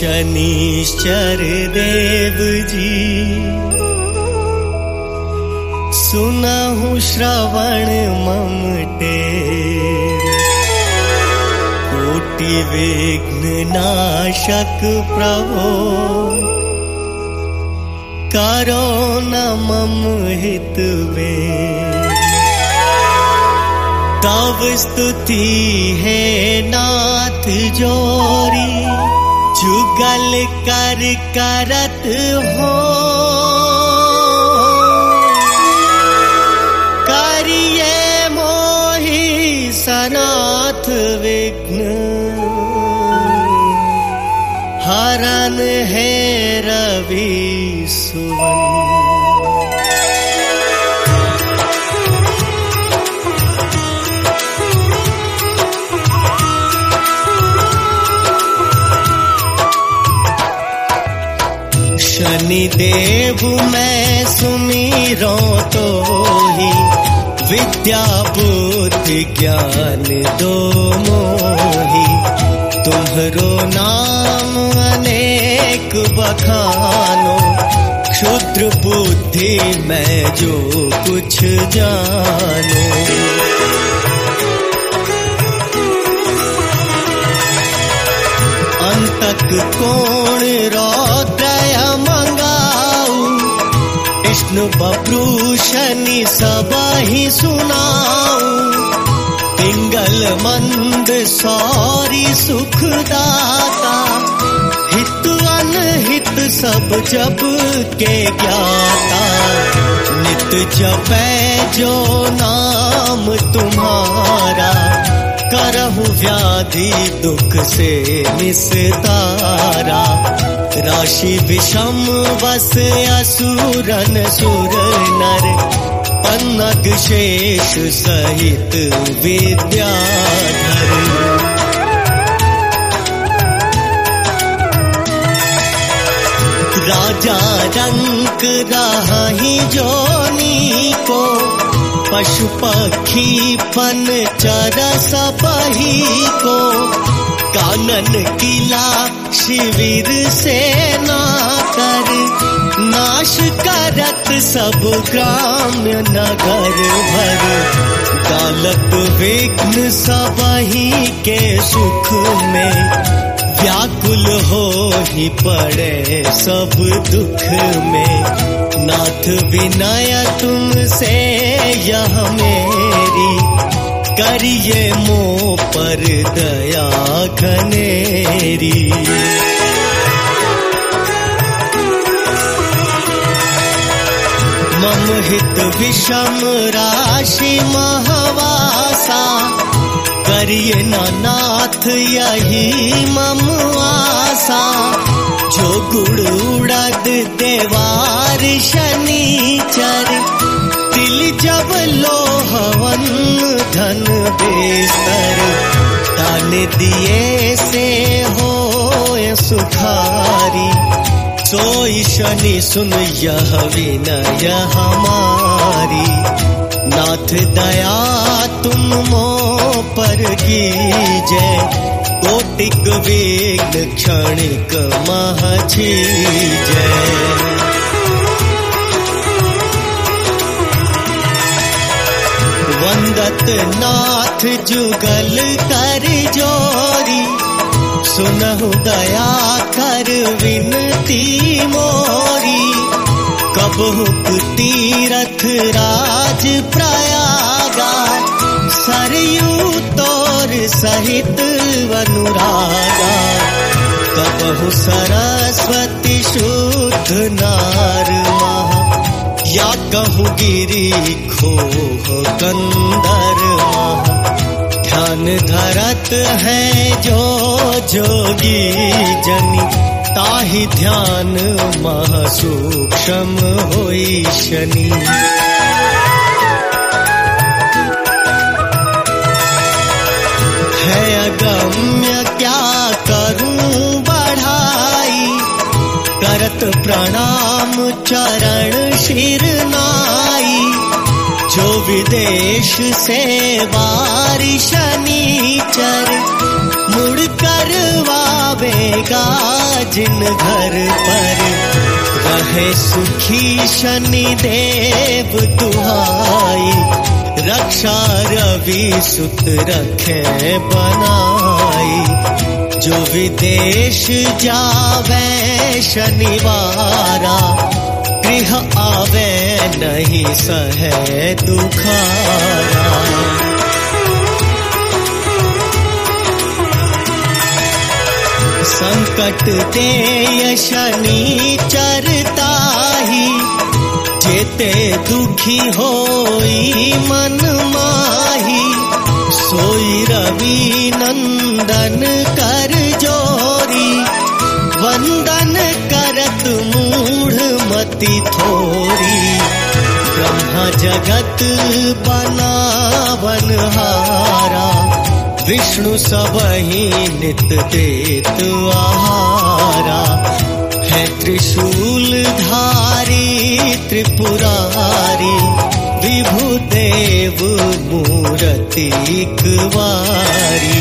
शनिश्चर देव जी, सुनहु श्रवण मम टेर। कोटि विघ्न नाशक प्रभो, करो न मम हित में। तव स्तुति है नाथ जोरी, जुगल कर करत हो। करिए मोहि सनाथ विघ्न, हरन है रवि सुवन। शनि देव मैं सुमिरो तो ही, विद्या बुद्धि ज्ञान दो मोही। तुम्हरो नाम अनेक बखानो, क्षुद्र बुद्धि मैं जो कुछ जानो। अंतक कोण रौद्रय मंगाऊ, विष्णु बब्रू शनि सबहि सुनाऊ। पिंगल मंद सौरी सुखदाता, हित अनहित सब जब के ज्ञाता। नित जपै जो नाम तुम्हारा, करहु व्याधि दुख से निस्तारा। राशि विषम वस असुरन सुर नर, पन्नग शेष सहित विद्याधर। राजा रंक राही जोनी को, पशु पक्षी फन चर सबही को। कानन किला शिविर सेना कर, नाश करत सब ग्राम्य नगर भर। डालत विघ्न सबही के सुख में, व्याकुल हो ही पड़े सब दुख में। नाथ विनय तुमसे यह मेरी, करिए मोह पर दया घनेरी। मम हित विषम राशि महवासा, करिए नाथ यही मम आसा। जो गुण उड़द देवार शनिचर, तिल जब लोहवन धन बेस्तर। तान दिए से हो सुखारी, सोई शनि सुन यह विनय हमारी। नाथ दया तुम मोह पर कीजे, कोटिक विघ्न क्षणिक मह छीजे। वंदत नाथ जुगल कर जोरी, सुनहु दया कर विनती मोरी। कबहु तीरथ राज प्रयागा, सरयू तोर सहित अनुरागा। कबहु सरस्वती शुद्ध नार महा, या कहूँ गिरी खोह कंदर महा। ध्यान धरत है जो जोगी जनी, ताहि ध्यान मह सूक्ष्म होई शनि। है अगम्य क्या करूं बढ़ाई, करत प्रणाम चरण शिर नाई। जो विदेश से वारि शनिचर, मुड़ करवावे देगा जिन घर पर रहे सुखी शनि देव दुहाई। रक्षा रवि सुत रखे बनाई। जो विदेश जावे शनिवारा गृह आवे नहीं सहे दुखारा। संकट दे शनि चरताही। जेते दुखी होई मन माही। सोई रवि नंदन कर जोरी। वंदन करत मूढ़ मति थोरी। ब्रह्मा जगत बनावन हारा। विष्णु सबहि नित देत आहारा। है त्रिशूल धारी त्रिपुरारी। विभु देव मूरति कुवारी।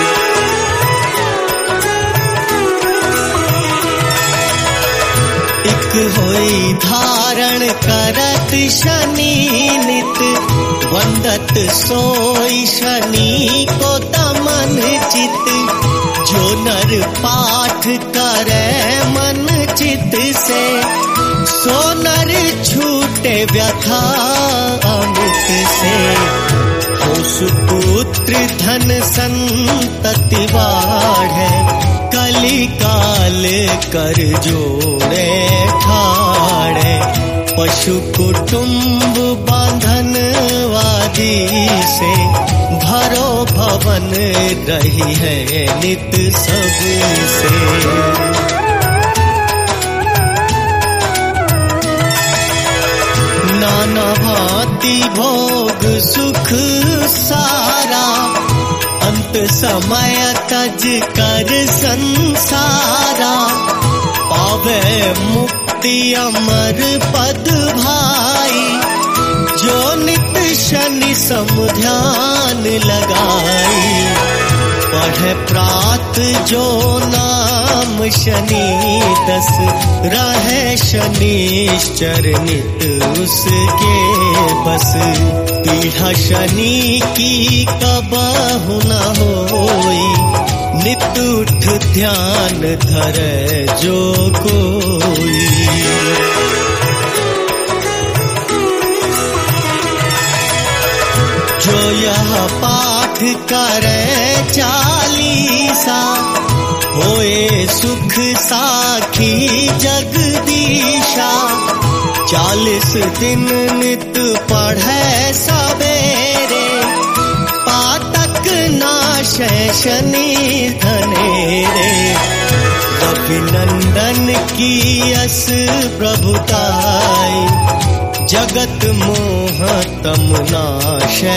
इक होई धारण करत शनि नित। वंदत सोई शनि को दमन चित। जो नर पाठ करे मन चित से। सो नर छूटे व्यथा अमृत से। हो सुपुत्र धन संतति बाढ़े। कली काल कर जोड़े ठाड़े। पशु कुटुंब बांधन वादी से। भरो भवन रही है नित सबसे। नाना भांति भोग सुख सारा। अंत समय तज कर संसारा। पावे मुक्ति अमर पद भाई। जो नित शनि सम ध्यान लगाई। पढ़े प्रात जो नाम शनि दस। रहे शनिश्चर नित उसके बस। पीढ़ा शनि की कबहु न होई। नित उठ ध्यान धरे जो कोई। जो यह पाठ करे चालीसा। होए सुख साखी जगदीशा। 40 दिन नित पढ़े सवेरे। पातक नाशे शनि धनेरे। रवि नंदन की यस प्रभुताई। जगत मोह तम नाशे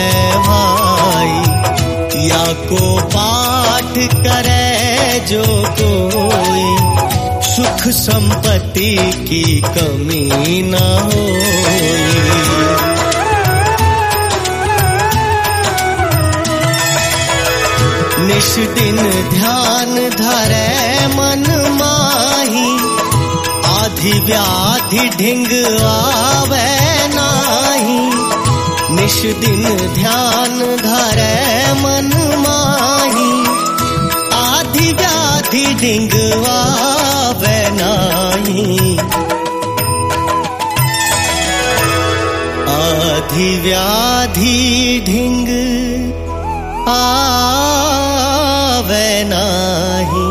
भाई। या को पाठ करे जो कोई। सुख संपत्ति की कमी न होई। निश दिन ध्यान धरे मन माही। आधि व्याधि ढिंग आवे नाही। निश दिन ध्यान धरे मन माही। आधि व्याधि ढिंग आवे नाही। आधि व्याधि ढिंग आवे नाही।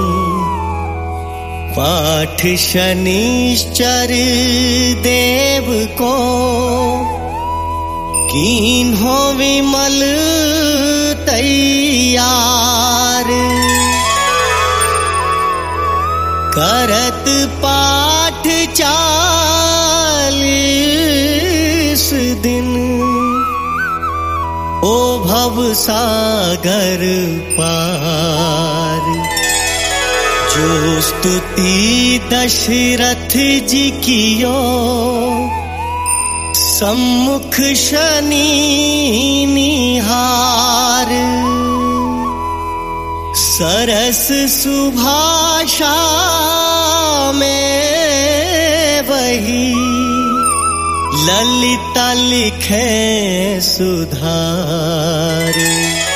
पाठ शनिश्चर देव को। कीन्हो विमल तैयार। करत पाठ 40 दिन। ओ भव सागर पार। जो स्तुति दशरथ जी कियो। सम्मुख शनि निहार। सरस सुभाषा में वही ललिता लिखे सुधार।